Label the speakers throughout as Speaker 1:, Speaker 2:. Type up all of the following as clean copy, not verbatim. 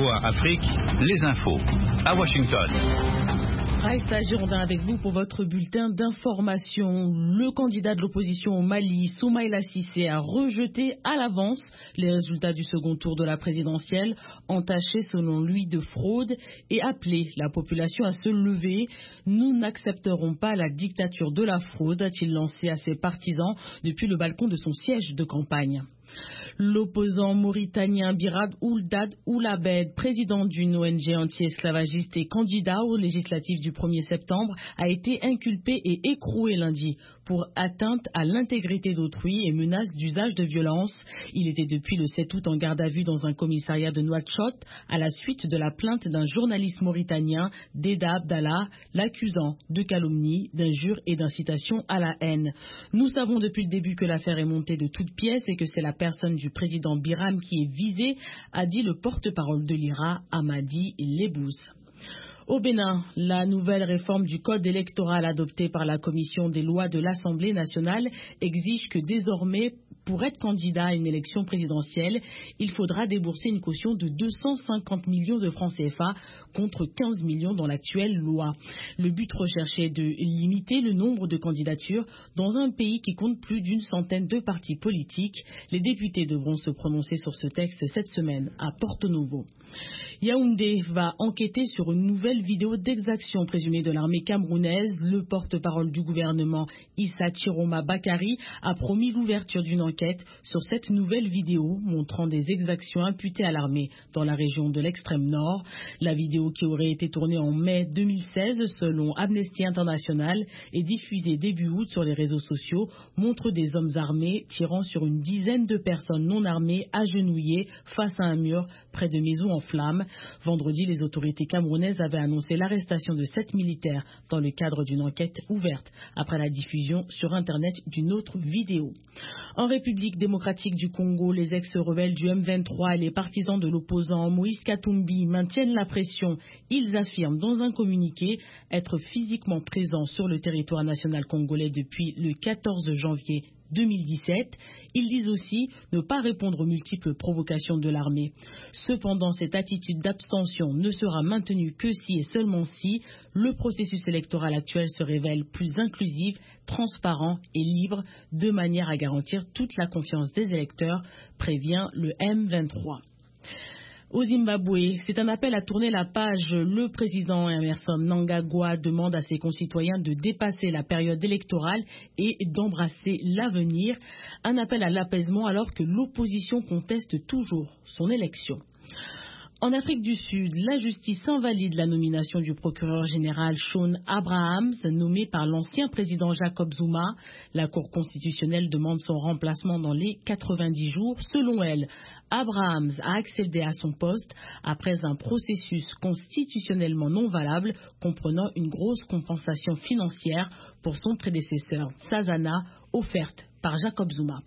Speaker 1: VOA Afrique, les infos. À Washington.
Speaker 2: Raïssa Girondin avec vous pour votre bulletin d'information. Le candidat de l'opposition au Mali, Soumaïla Cissé, a rejeté à l'avance les résultats du second tour de la présidentielle, entachés selon lui de fraude, et appelé la population à se lever. Nous n'accepterons pas la dictature de la fraude, a-t-il lancé à ses partisans depuis le balcon de son siège de campagne. L'opposant mauritanien Birad Ouldad Oulabed, président d'une ONG anti-esclavagiste et candidat aux législatives du 1er septembre, a été inculpé et écroué lundi pour atteinte à l'intégrité d'autrui et menace d'usage de violence. Il était depuis le 7 août en garde à vue dans un commissariat de Nouakchott à la suite de la plainte d'un journaliste mauritanien, Deda Abdallah, l'accusant de calomnie, d'injures et d'incitation à la haine. Nous savons depuis le début que l'affaire est montée de toutes pièces et que c'est la personne du président Biram qui est visée, a dit le porte-parole de l'IRA, Amadi Lebous. Au Bénin, la nouvelle réforme du code électoral adoptée par la commission des lois de l'Assemblée nationale exige que désormais, pour être candidat à une élection présidentielle, il faudra débourser une caution de 250 millions de francs CFA contre 15 millions dans l'actuelle loi. Le but recherché est de limiter le nombre de candidatures dans un pays qui compte plus d'une centaine de partis politiques. Les députés devront se prononcer sur ce texte cette semaine à Porto Novo. Yaoundé va enquêter sur une nouvelle vidéo d'exaction présumée de l'armée camerounaise. Le porte-parole du gouvernement, Issa Chiroma Bakari, a promis l'ouverture d'une enquête sur cette nouvelle vidéo montrant des exactions imputées à l'armée dans la région de l'extrême nord. La vidéo, qui aurait été tournée en mai 2016 selon Amnesty International et diffusée début août sur les réseaux sociaux, montre des hommes armés tirant sur une dizaine de personnes non armées agenouillées face à un mur près de maisons en flammes. Vendredi, les autorités camerounaises avaient annoncé l'arrestation de 7 militaires dans le cadre d'une enquête ouverte après la diffusion sur Internet d'une autre vidéo. En République démocratique du Congo, les ex-rebelles du M23 et les partisans de l'opposant Moïse Katumbi maintiennent la pression. Ils affirment dans un communiqué être physiquement présents sur le territoire national congolais depuis le 14 janvier 2017. Ils disent aussi ne pas répondre aux multiples provocations de l'armée. Cependant, cette attitude d'abstention ne sera maintenue que si et seulement si le processus électoral actuel se révèle plus inclusif, transparent et libre, de manière à garantir toute la confiance des électeurs, prévient le M23. Au Zimbabwe, c'est un appel à tourner la page. Le président Emmerson Mnangagwa demande à ses concitoyens de dépasser la période électorale et d'embrasser l'avenir. Un appel à l'apaisement alors que l'opposition conteste toujours son élection. En Afrique du Sud, la justice invalide la nomination du procureur général Shaun Abrahams, nommé par l'ancien président Jacob Zuma. La Cour constitutionnelle demande son remplacement dans les 90 jours. Selon elle, Abrahams a accédé à son poste après un processus constitutionnellement non valable, comprenant une grosse compensation financière pour son prédécesseur, Sazana, offerte par Jacob Zuma.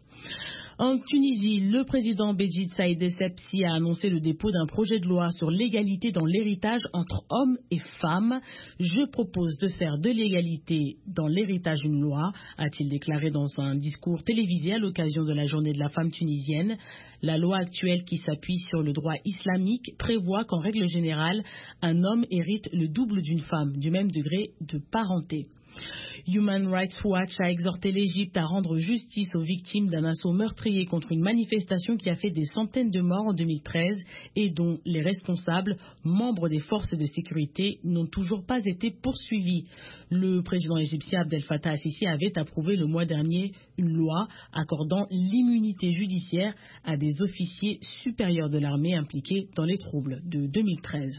Speaker 2: En Tunisie, le président Béjid Saïd Essebsi a annoncé le dépôt d'un projet de loi sur l'égalité dans l'héritage entre hommes et femmes. Je propose de faire de l'égalité dans l'héritage une loi, a-t-il déclaré dans un discours télévisé à l'occasion de la journée de la femme tunisienne. La loi actuelle, qui s'appuie sur le droit islamique, prévoit qu'en règle générale, un homme hérite le double d'une femme du même degré de parenté. Human Rights Watch a exhorté l'Égypte à rendre justice aux victimes d'un assaut meurtrier contre une manifestation qui a fait des centaines de morts en 2013 et dont les responsables, membres des forces de sécurité, n'ont toujours pas été poursuivis. Le président égyptien Abdel Fattah al-Sisi avait approuvé le mois dernier une loi accordant l'immunité judiciaire à des officiers supérieurs de l'armée impliqués dans les troubles de 2013.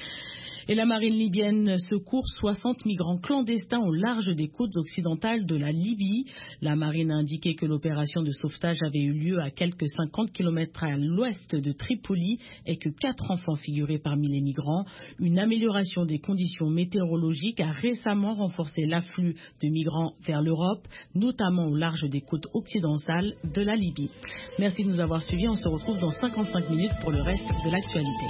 Speaker 2: Et la marine libyenne secourt 60 migrants clandestins au large des côtes occidentales de la Libye. La marine a indiqué que l'opération de sauvetage avait eu lieu à quelques 50 km à l'ouest de Tripoli et que 4 enfants figuraient parmi les migrants. Une amélioration des conditions météorologiques a récemment renforcé l'afflux de migrants vers l'Europe, notamment au large des côtes occidentales de la Libye. Merci de nous avoir suivis. On se retrouve dans 55 minutes pour le reste de l'actualité.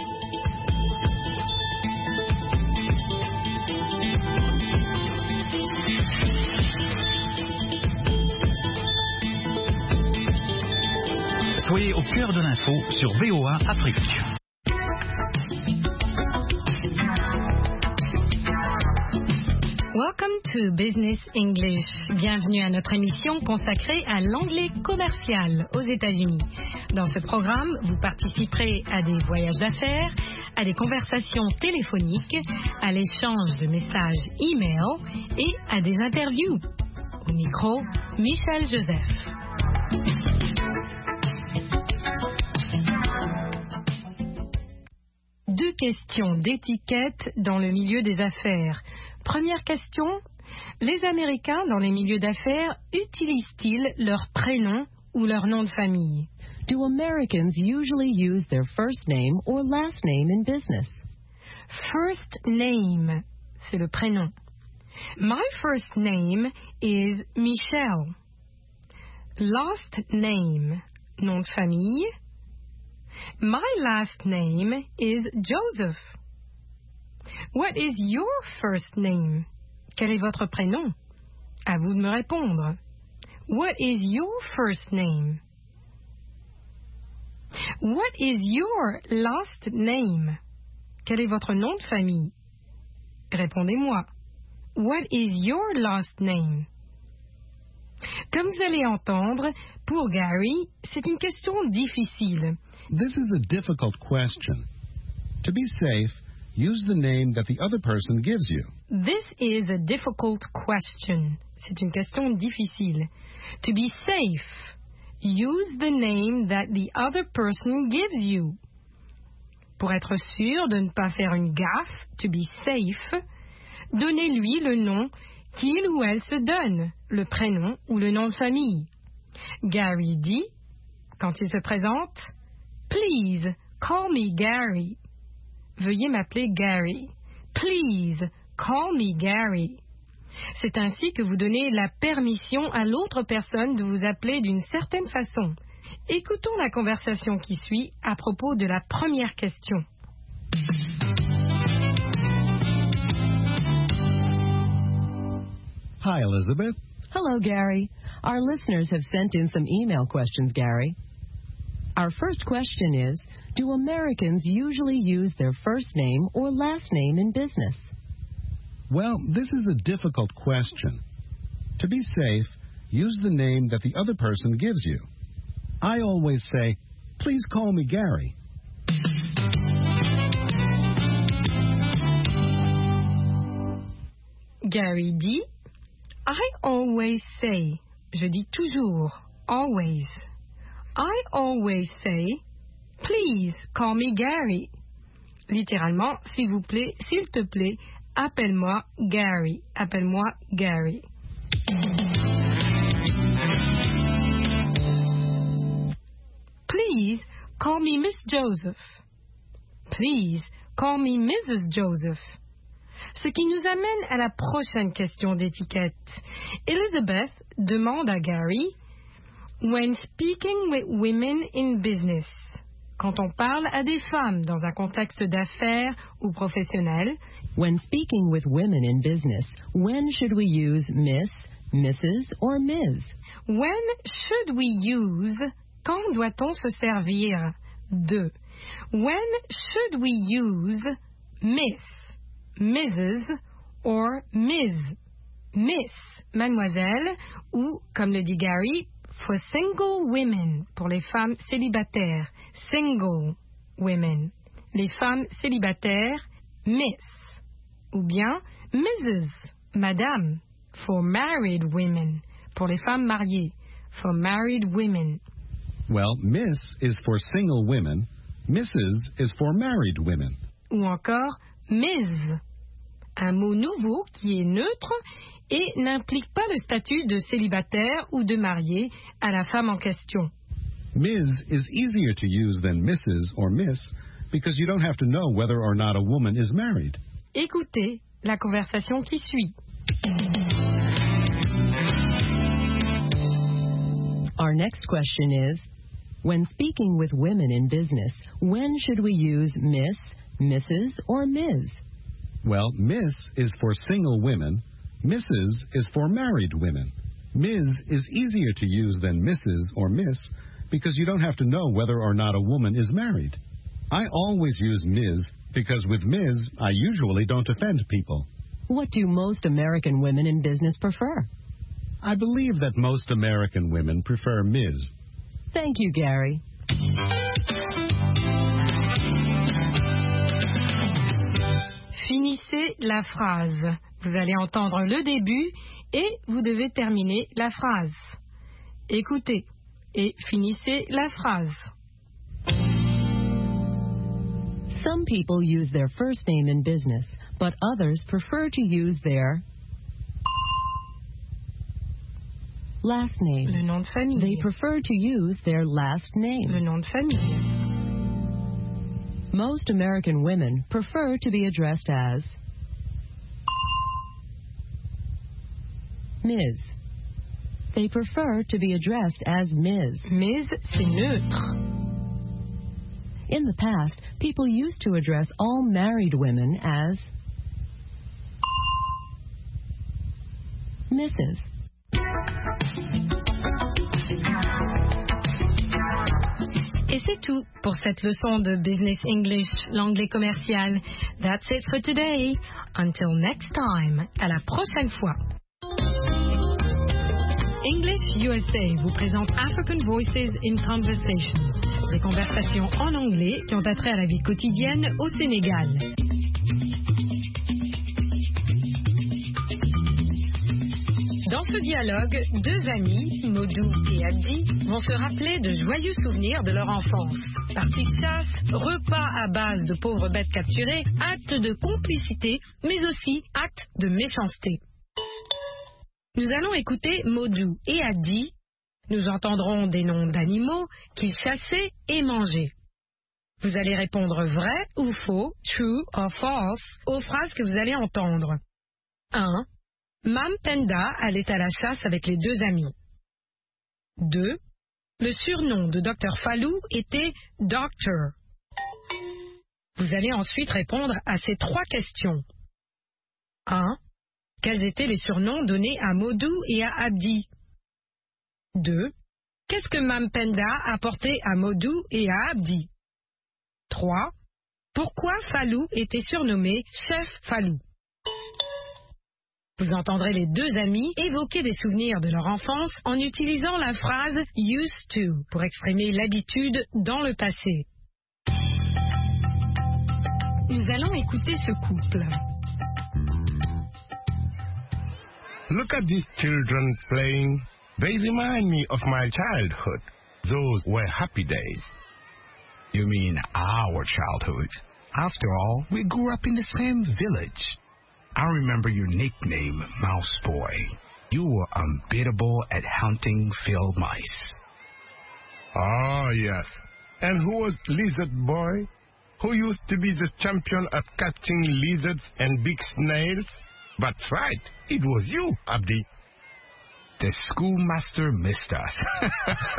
Speaker 1: Soyez au cœur de l'info sur VOA Afrique.
Speaker 3: to Business English. Bienvenue à notre émission consacrée à l'anglais commercial aux États-Unis. Dans ce programme, vous participerez à des voyages d'affaires, à des conversations téléphoniques, à l'échange de messages e-mail et à des interviews. Au micro, Michel Joseph. Deux questions d'étiquette dans le milieu des affaires. Première question, les Américains dans les milieux d'affaires utilisent-ils leur prénom ou leur nom de famille?
Speaker 4: Do Americans usually use their first name or last name in business?
Speaker 3: First name, c'est le prénom. My first name is Michelle. Last name, nom de famille. My last name is Joseph. What is your first name? Quel est votre prénom? À vous de me répondre. What is your first name? What is your last name? Quel est votre nom de famille? Répondez-moi. What is your last name? Comme vous allez entendre, pour Gary, c'est une question difficile.
Speaker 5: This is a difficult question. To be safe, use the name that the other person gives you.
Speaker 3: This is a difficult question. C'est une question difficile. To be safe, use the name that the other person gives you. Pour être sûr de ne pas faire une gaffe, to be safe, donnez-lui le nom qu'il ou elle se donne, le prénom ou le nom de famille. Gary dit, quand il se présente, Please call me Gary. Veuillez m'appeler Gary. Please call me Gary. C'est ainsi que vous donnez la permission à l'autre personne de vous appeler d'une certaine façon. Écoutons la conversation qui suit à propos de la première question.
Speaker 5: Hi, Elizabeth.
Speaker 4: Hello, Gary. Our listeners have sent in some email questions, Gary. Our first question is, do Americans usually use their first name or last name in business?
Speaker 5: Well, this is a difficult question. To be safe, use the name that the other person gives you. I always say, please call me Gary.
Speaker 3: Gary dit, I always say, je dis toujours, always. I always say, please call me Gary. Littéralement, s'il vous plaît, s'il te plaît, appelle-moi Gary. Appelle-moi Gary. Please call me Miss Joseph. Please call me Mrs. Joseph. Ce qui nous amène à la prochaine question d'étiquette. Elizabeth demande à Gary, when speaking with women in business, quand on parle à des femmes dans un contexte d'affaires ou professionnel,
Speaker 4: when speaking with women in business, when should we use Miss, Mrs. or Ms?
Speaker 3: When should we use, quand doit-on se servir de? When should we use Miss, Mrs. or Ms? Miss, mademoiselle, ou, comme le dit Gary, for single women, pour les femmes célibataires, single women. Les femmes célibataires, Miss. Ou bien Mrs., madame, for married women, pour les femmes mariées, for married women.
Speaker 5: Well, Miss is for single women, Mrs. is for married women.
Speaker 3: Ou encore Ms., un mot nouveau qui est neutre et n'implique pas le statut de célibataire ou de marié à la femme en question.
Speaker 5: Ms. is easier to use than Mrs. or Miss because you don't have to know whether or not a woman is married.
Speaker 3: Écoutez la conversation qui suit.
Speaker 4: Our next question is, when speaking with women in business, when should we use Miss, Mrs. or Ms?
Speaker 5: Well, Miss is for single women, Mrs. is for married women. Ms. is easier to use than Mrs. or Miss because you don't have to know whether or not a woman is married. I always use Ms. because with Ms. I usually don't offend people.
Speaker 4: What do most American women in business prefer?
Speaker 5: I believe that most American women prefer Ms.
Speaker 4: Thank you, Gary.
Speaker 3: Finissez la phrase. Vous allez entendre le début et vous devez terminer la phrase. Écoutez et finissez la phrase.
Speaker 4: Some people use their first name in business, but others prefer to use their last name.
Speaker 3: Le nom de famille.
Speaker 4: They prefer to use their last name.
Speaker 3: Le nom de famille.
Speaker 4: Most American women prefer to be addressed as Ms. They prefer to be addressed as Ms.
Speaker 3: Ms, c'est neutre.
Speaker 4: In the past, people used to address all married women as Mrs.
Speaker 3: Et c'est tout pour cette leçon de Business English, l'anglais commercial. That's it for today. Until next time. À la prochaine fois. English USA vous présente African Voices in Conversation. Des conversations en anglais qui ont attrait à la vie quotidienne au Sénégal. Dans ce dialogue, deux amis, Modou et Abdi, vont se rappeler de joyeux souvenirs de leur enfance. Parties de chasse, repas à base de pauvres bêtes capturées, actes de complicité, mais aussi actes de méchanceté. Nous allons écouter Modou et Abdi. Nous entendrons des noms d'animaux qu'ils chassaient et mangeaient. Vous allez répondre vrai ou faux, true or false, aux phrases que vous allez entendre. 1. Mam Penda allait à la chasse avec les deux amis. 2. Le surnom de Dr Fallou était Doctor. Vous allez ensuite répondre à ces trois questions. 1. Quels étaient les surnoms donnés à Modou et à Abdi? 2. Qu'est-ce que Mam Penda apportait à Modou et à Abdi? 3. Pourquoi Fallou était surnommé Chef Fallou? Vous entendrez les deux amis évoquer des souvenirs de leur enfance en utilisant la phrase used to pour exprimer l'habitude dans le passé. Nous allons écouter ce couple.
Speaker 6: Look at these children playing. They remind me of my childhood. Those were happy days.
Speaker 7: You mean our childhood? After all, we grew up in the same village. I remember your nickname, Mouse Boy. You were unbeatable at hunting field mice.
Speaker 6: Oh, yes. And who was Lizard Boy? Who used to be the champion at catching lizards and big snails? That's right. It was you, Abdi.
Speaker 7: The schoolmaster missed us.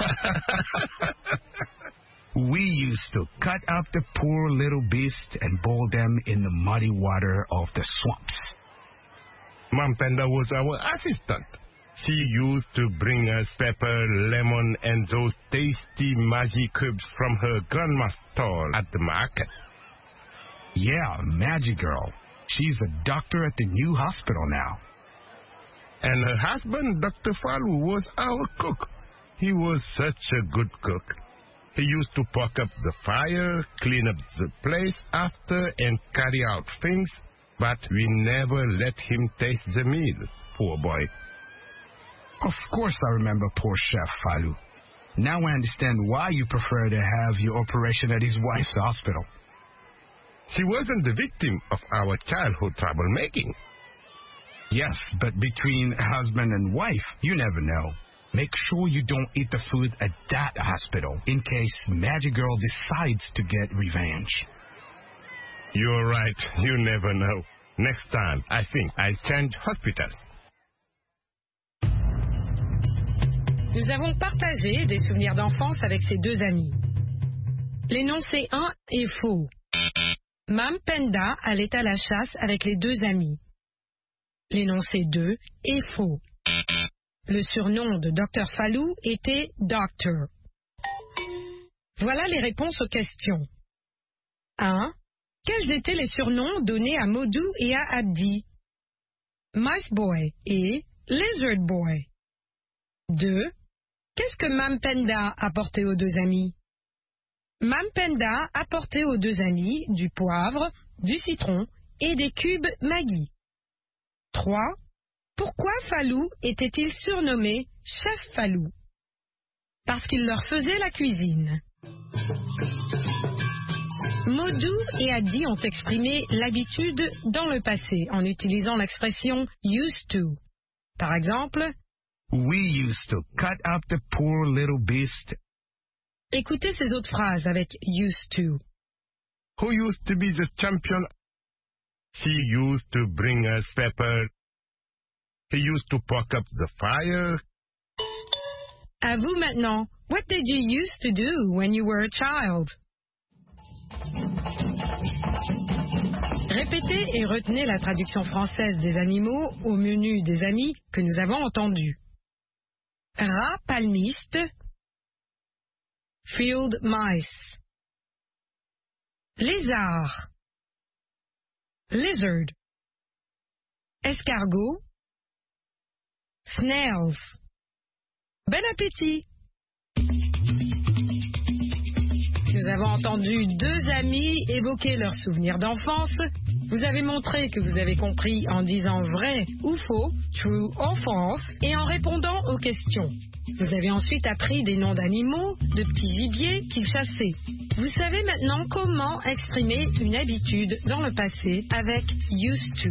Speaker 7: We used to cut up the poor little beasts and boil them in the muddy water of the swamps.
Speaker 6: Mam Penda was our assistant. She used to bring us pepper, lemon, and those tasty Maggi cubes from her grandma's stall at the market.
Speaker 7: Yeah, Magic Girl. She's a doctor at the new hospital now.
Speaker 6: And her husband, Dr. Fallou, was our cook. He was such a good cook. He used to poke up the fire, clean up the place after, and carry out things, but we never let him taste the meal, poor boy.
Speaker 7: Of course I remember poor Chef Fallou. Now I understand why you prefer to have your operation at his wife's hospital.
Speaker 6: She wasn't the victim of our childhood troublemaking.
Speaker 7: Yes, but between husband and wife, you never know. Make sure you don't eat the food at that hospital in case Magic Girl decides to get revenge.
Speaker 6: You're right. You never know. Next time, I think I'll change hospitals.
Speaker 3: Nous avons partagé des souvenirs d'enfance avec ces deux amis. L'énoncé 1 est faux. Mam Penda allait à la chasse avec les deux amis. L'énoncé 2 est faux. Le surnom de Dr Fallou était Doctor. Voilà les réponses aux questions. 1. Quels étaient les surnoms donnés à Modou et à Abdi? Mice Boy et Lizard Boy. 2. Qu'est-ce que Mam Penda a apporté aux deux amis? Mam Penda a apporté aux deux amis du poivre, du citron et des cubes Maggi. 3. Pourquoi Falou était-il surnommé Chef Falou? Parce qu'il leur faisait la cuisine. Modou et Adi ont exprimé l'habitude dans le passé en utilisant l'expression used to. Par exemple,
Speaker 7: We used to cut up the poor little beast.
Speaker 3: écoutez ces autres phrases avec used to.
Speaker 6: Who used to be the champion? She used to bring us pepper. He used to poke up the fire.
Speaker 3: À vous maintenant. What did you used to do when you were a child? Répétez et retenez la traduction française des animaux au menu des amis que nous avons entendu. Rat palmiste, field mice. Lézard, lizard. Escargot, snails. Bon appétit! Nous avons entendu deux amis évoquer leurs souvenirs d'enfance. Vous avez montré que vous avez compris en disant vrai ou faux, true or false, et en répondant aux questions. Vous avez ensuite appris des noms d'animaux, de petits gibiers qu'ils chassaient. Vous savez maintenant comment exprimer une habitude dans le passé avec used to.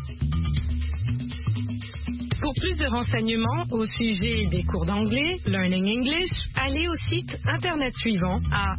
Speaker 3: Pour plus de renseignements au sujet des cours d'anglais, Learning English, allez au site internet suivant à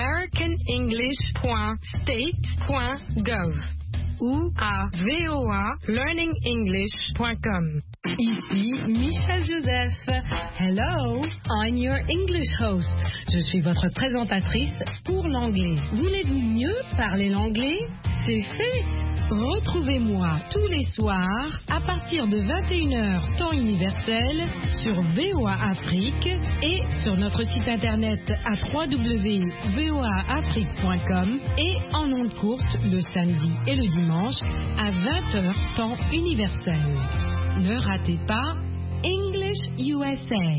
Speaker 3: americanenglish.state.gov ou à voalearningenglish.com.
Speaker 2: Ici Michel Joseph. Hello, I'm your English host. Je suis votre présentatrice pour l'anglais. Voulez-vous mieux parler l'anglais? C'est fait. Retrouvez-moi tous les soirs à partir de 21h temps universel sur VOA Afrique et sur notre site internet à www.voaafrique.com et en ondes courtes le samedi et le dimanche à 20h temps universel. Ne ratez pas English USA.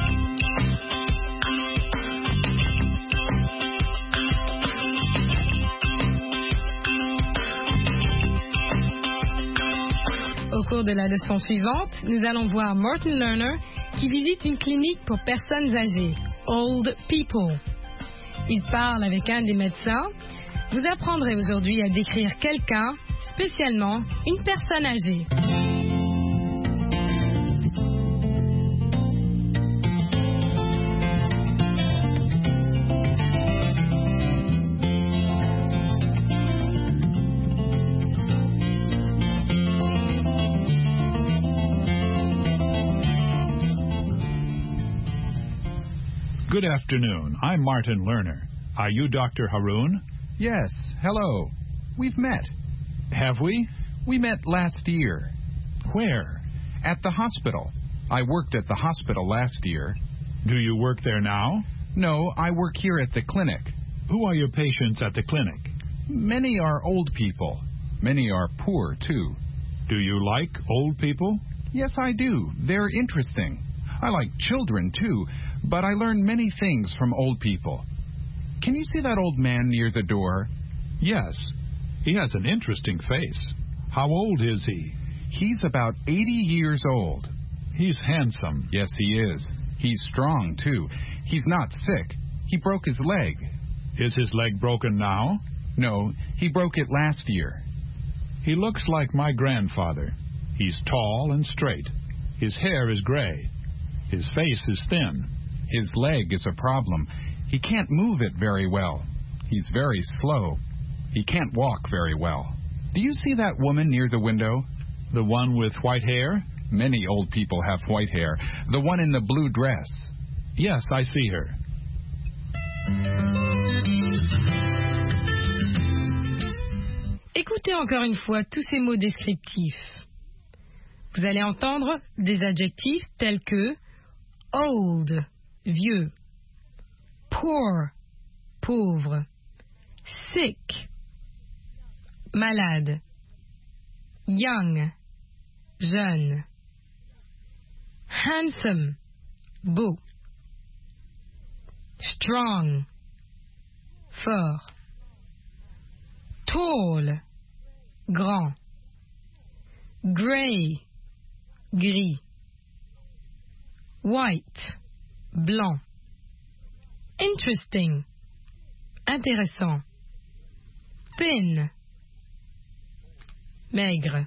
Speaker 3: Au cours de la leçon suivante, nous allons voir Martin Lerner qui visite une clinique pour personnes âgées, Old People. Il parle avec un des médecins. Vous apprendrez aujourd'hui à décrire quelqu'un, spécialement une personne âgée.
Speaker 1: Good afternoon. I'm Martin Lerner. Are you Dr. Haroon?
Speaker 8: Yes, hello. We've met.
Speaker 1: Have we?
Speaker 8: We met last year.
Speaker 1: Where?
Speaker 8: At the hospital. I worked at the hospital last year.
Speaker 1: Do you work there now?
Speaker 8: No, I work here at the clinic.
Speaker 1: Who are your patients at the clinic?
Speaker 8: Many are old people. Many are poor, too.
Speaker 1: Do you like old people?
Speaker 8: Yes, I do. They're interesting. I like children, too, but I learn many things from old people. Can you see that old man near the door?
Speaker 1: Yes. He has an interesting face. How old is he?
Speaker 8: He's about 80 years old.
Speaker 1: He's handsome.
Speaker 8: Yes, he is. He's strong, too. He's not sick. He broke his leg.
Speaker 1: Is his leg broken now?
Speaker 8: No, he broke it last year.
Speaker 1: He looks like my grandfather. He's tall and straight. His hair is gray. His face is thin.
Speaker 8: His leg is a problem. He can't move it very well. He's very slow. He can't walk very well. Do you see that woman near the window?
Speaker 1: The one with white hair?
Speaker 8: Many old people have white hair. The one in the blue dress.
Speaker 1: Yes, I see her.
Speaker 3: Écoutez encore une fois tous ces mots descriptifs. Vous allez entendre des adjectifs tels que old, vieux, poor, pauvre, sick, malade, young, jeune. Handsome, beau. Strong, fort. Tall, grand. Grey, gris. White, blanc. Interesting, intéressant. Thin, maigre.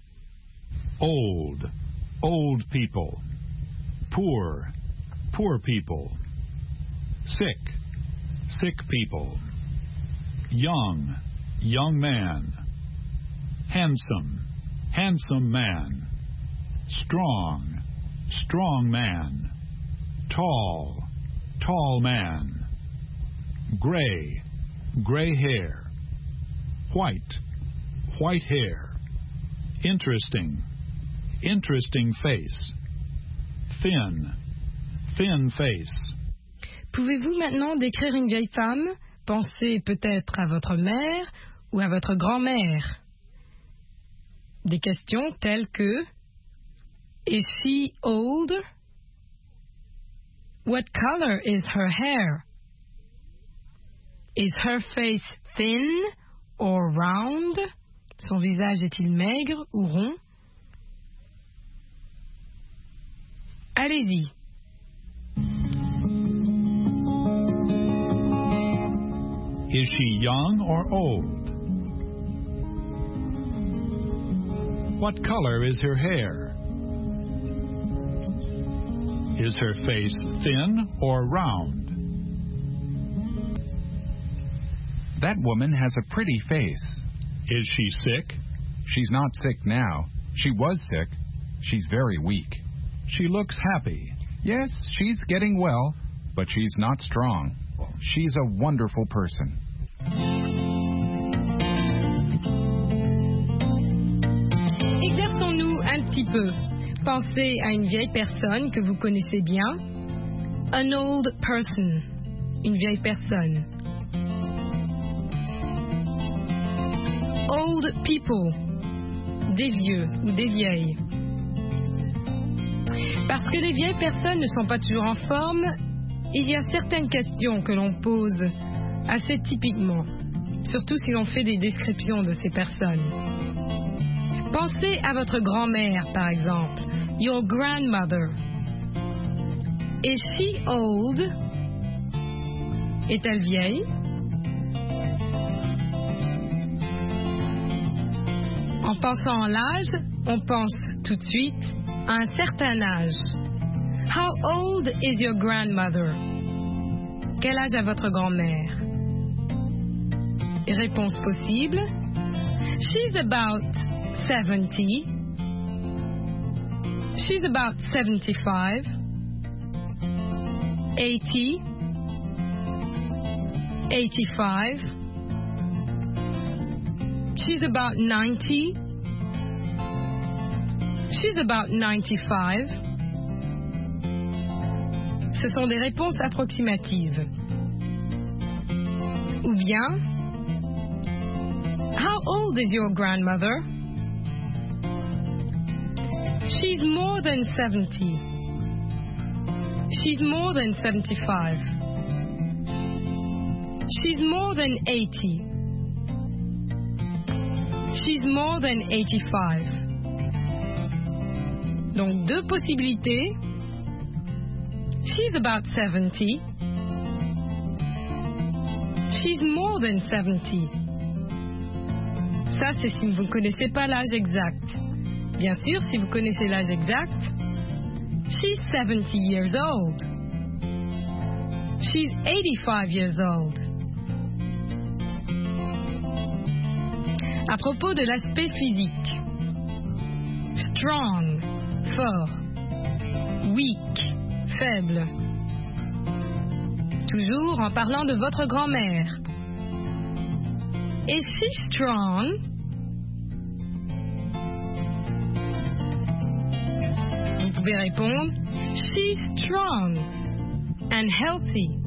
Speaker 1: Old, old people. Poor, poor people. Sick, sick people. Young, young man. Handsome, handsome man. Strong, strong man. Tall, tall man. Gray, gray hair. White, white hair. Interesting, interesting face. Thin, thin face.
Speaker 3: Pouvez-vous maintenant décrire une vieille femme? Pensez peut-être à votre mère ou à votre grand-mère. Des questions telles que Is she old? What color is her hair? Is her face thin or round? Son visage est-il maigre ou rond? Allez-y.
Speaker 1: Is she young or old? What color is her hair? Is her face thin or round?
Speaker 8: That woman has a pretty face.
Speaker 1: Is she sick?
Speaker 8: She's not sick now. She was sick. She's very weak.
Speaker 1: She looks happy.
Speaker 8: Yes, she's getting well, but she's not strong. She's a wonderful person.
Speaker 3: Exerçons-nous un petit peu. Pensez à une vieille personne que vous connaissez bien. An old person. Une vieille personne. Old people. Des vieux ou des vieilles. Parce que les vieilles personnes ne sont pas toujours en forme, il y a certaines questions que l'on pose assez typiquement, surtout si l'on fait des descriptions de ces personnes. Pensez à votre grand-mère, par exemple. Your grandmother. Is she old? Est-elle vieille? En pensant à l'âge, on pense tout de suite à un certain âge. How old is your grandmother? Quel âge a votre grand-mère? Réponse possible. She's about 70. She's about 75. 80. 85. She's about 90. She's about 95. Ce sont des réponses approximatives. Ou bien, how old is your grandmother? She's more than 70. She's more than 75. She's more than 80. She's more than 85. Donc, deux possibilités. She's about 70. She's more than 70. Ça, c'est si vous ne connaissez pas l'âge exact. Bien sûr, si vous connaissez l'âge exact, she's 70 years old. She's 85 years old. À propos de l'aspect physique. Strong, fort. Weak, faible. Toujours en parlant de votre grand-mère. Is she strong? Vous pouvez répondre, she's strong and healthy.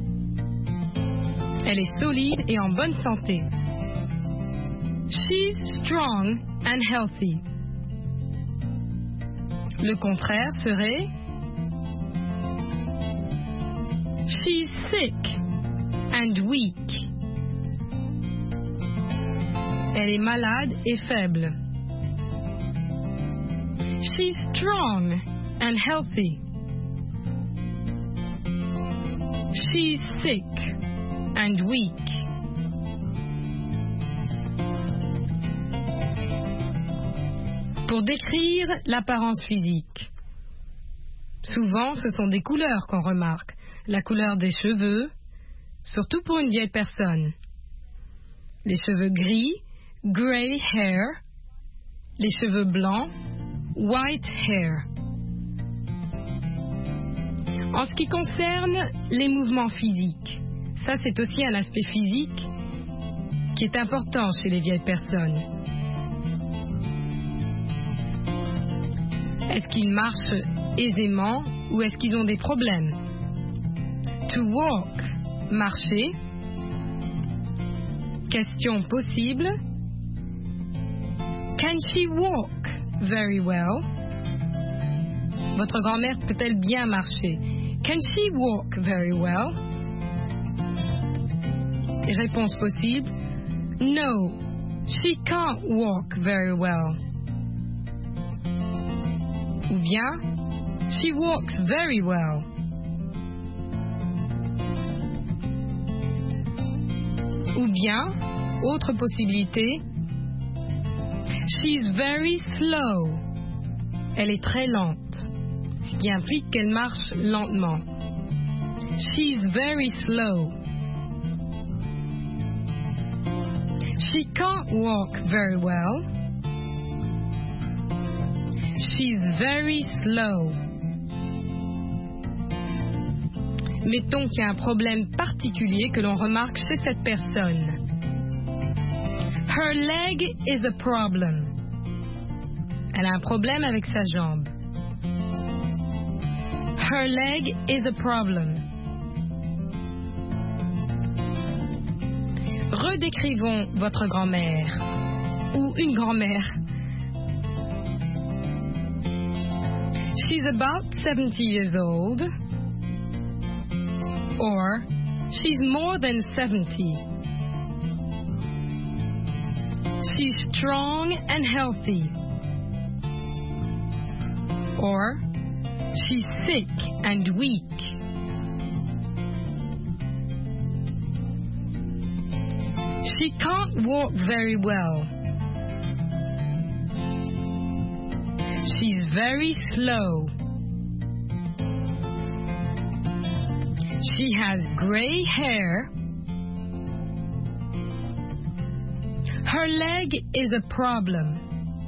Speaker 3: Elle est solide et en bonne santé. She's strong and healthy. Le contraire serait She's sick and weak. Elle est malade et faible. She's strong and healthy. She's sick and weak. Pour décrire l'apparence physique, souvent ce sont des couleurs qu'on remarque. La couleur des cheveux, surtout pour une vieille personne. Les cheveux gris, grey hair. Les cheveux blancs, white hair. En ce qui concerne les mouvements physiques, ça c'est aussi un aspect physique qui est important chez les vieilles personnes. Est-ce qu'ils marchent aisément ou est-ce qu'ils ont des problèmes? To walk, marcher. Question possible. Can she walk very well? Votre grand-mère peut-elle bien marcher? Can she walk very well? Réponse possible. No, she can't walk very well. Ou bien, she walks very well. Ou bien, autre possibilité, she's very slow. Elle est très lente, ce qui implique qu'elle marche lentement. She's very slow. She can't walk very well. She's very slow. Mettons qu'il y a un problème particulier que l'on remarque chez cette personne. Her leg is a problem. Elle a un problème avec sa jambe. Her leg is a problem. Redécrivons votre grand-mère ou une grand-mère. She's about 70 years old. Or, she's more than 70. She's strong and healthy. Or, she's sick and weak. She can't walk very well. She's very slow. She has gray hair. Her leg is a problem.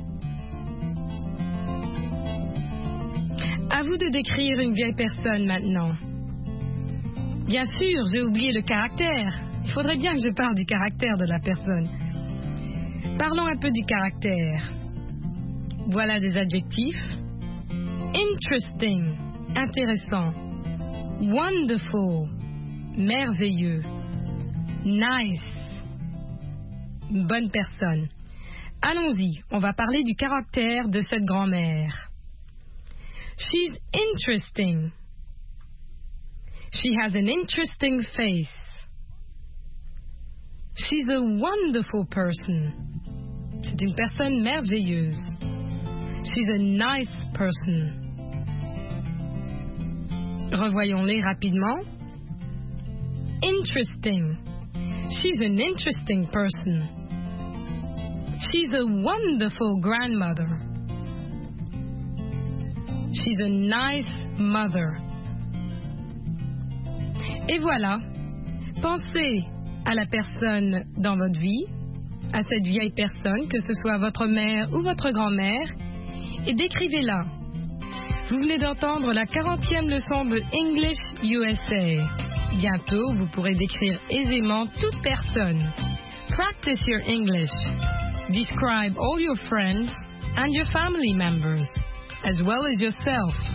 Speaker 3: À vous de décrire une vieille personne maintenant. Bien sûr, j'ai oublié le caractère. Il faudrait bien que je parle du caractère de la personne. Parlons un peu du caractère. Voilà des adjectifs. Interesting, intéressant. Wonderful, merveilleux. Nice, bonne personne. Allons-y, on va parler du caractère de cette grand-mère. She's interesting. She has an interesting face. She's a wonderful person. C'est une personne merveilleuse. She's a nice person. Revoyons-les rapidement. Interesting. She's an interesting person. She's a wonderful grandmother. She's a nice mother. Et voilà. Pensez à la personne dans votre vie, à cette vieille personne, que ce soit votre mère ou votre grand-mère, et décrivez-la. Vous venez d'entendre la 40e leçon de English USA. Bientôt, vous pourrez décrire aisément toute personne. Practice your English. Describe all your friends and your family members, as well as yourself.